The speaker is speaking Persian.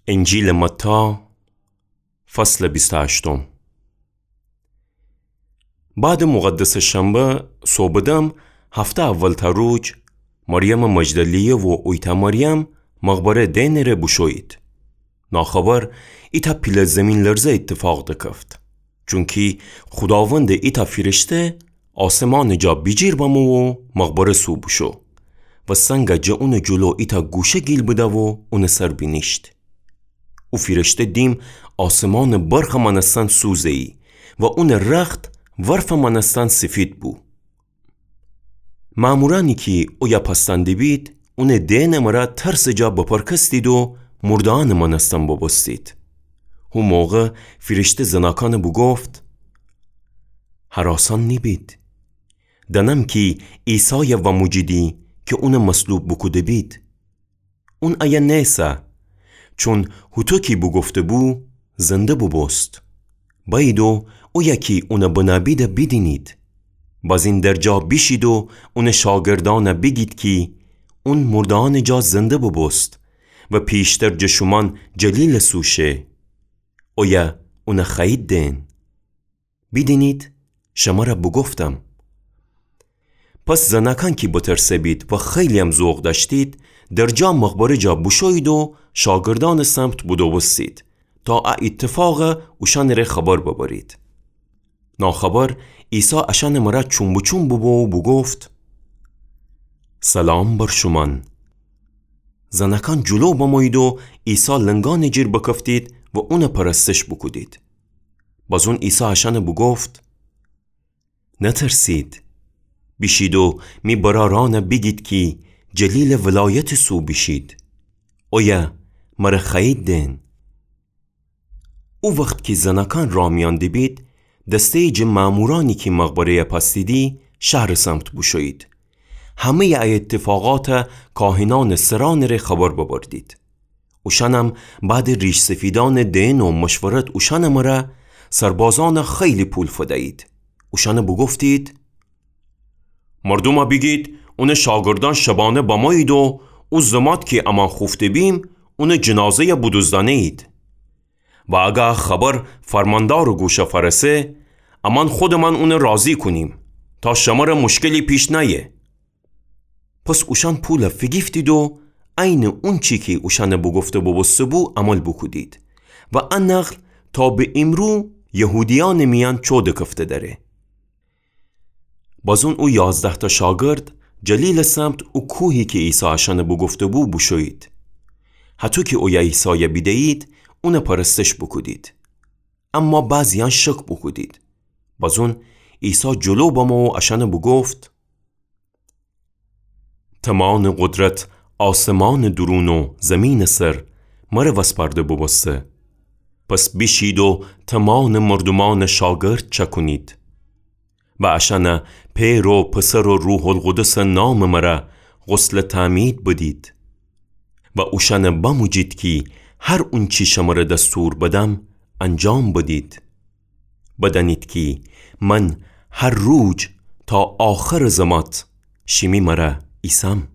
انجیل متی فصل 28. بعد مقدس شنبه صبحدم هفته اول تروج مریم مجدلیه و اویتا مریم مقبره دینره بشوید. ناخبر ایتا پیل زمین لرزه اتفاق دکفت چونکی خداوند ایتا فرشته آسمان جا بیجیر بامو و مقبره سو بشو و سنگ جا اون جلو ایتا گوشه گیل بده و اون سر بینیشت. او فرشته دیم آسمان برخ منستان سوزه ای و اون رخت ورف منستان سفید بو. مامورانی که اویا پستنده بید اون دین مرا ترس جا بپرکستید و مردان منستان ببستید. او موقع فرشته زناکان بو گفت هراسان نبید. دنم که عیسی و مجیدی که اون مصلوب بکوده بید. اون ایا نیسا چون هوتو کی بو گفته بو زنده بو بست. بایدو او یکی اون بنابید بیدینید. باز این در جا بیشید و اون شاگردان بگید که اون مردان جا زنده بو بست و پیشتر جشومان جلیل سوشه. اویا اون خیید دین. بیدینید شما را بو گفتم. پس زنکان که بترسه بید و خیلی هم ذوق داشتید در جا مقبره جا بشوید و شاگردان سمت بودو بستید تا اتفاق اوشان ره خبر ببرید. ناخبر عیسی اشان مرا چون بو بو گفت سلام بر شمان. زنکان جلو بموید و عیسی لنگان جیر بکفتید و اون پرستش بکودید. باز اون عیسی اشان بو گفت نترسید. بیشید و می براران بگید که جلیل ولایت سو بیشید. اویا مره خیید دین. او وقت که زنکان را میانده بید دسته جم مامورانی که مقبره پستیدی شهر سمت بوشوید. همه ای اتفاقات کاهنان سران ره خبر ببردید. اوشانم بعد ریش سفیدان دین و مشورت اوشان مره سربازان خیلی پول فدایید. اوشان بگفتید مردم بگید اون شاگردان شبانه بامایید و او زماد که امان خوفته بیم اون جنازه بودوزدانه اید. و اگه خبر فرماندار و گوشه فرسه امان خودمان اون راضی کنیم تا شما را مشکلی پیش نیه. پس اوشان پول فگیفتید و این اون چی که اوشان بگفته ببسته بو عمل بکودید و ان نقل تا به امرو یهودیان میان چوده کفته داره. باز اون او 11 تا شاگرد جلیل سمت او کوهی که عیسی اشان بگفته بو بشوید. حتی که اویا عیسی بیدهید اون پرستش بکودید. اما بعضیان شک بکودید. باز اون عیسی جلو بامو اشان بگفت تمام قدرت آسمان درون و زمین سر مره وسپرده ببسته. پس بیشید و تمام مردمان شاگرد چکنید. و اشان پیر و پسر و روح القدس نام مره غسل تعمید بدید. و اوشان بموجید که هر اون چی شما را دستور بدم انجام بدید. بدانید که من هر روز تا آخر زمات شیمی مرا ایسم.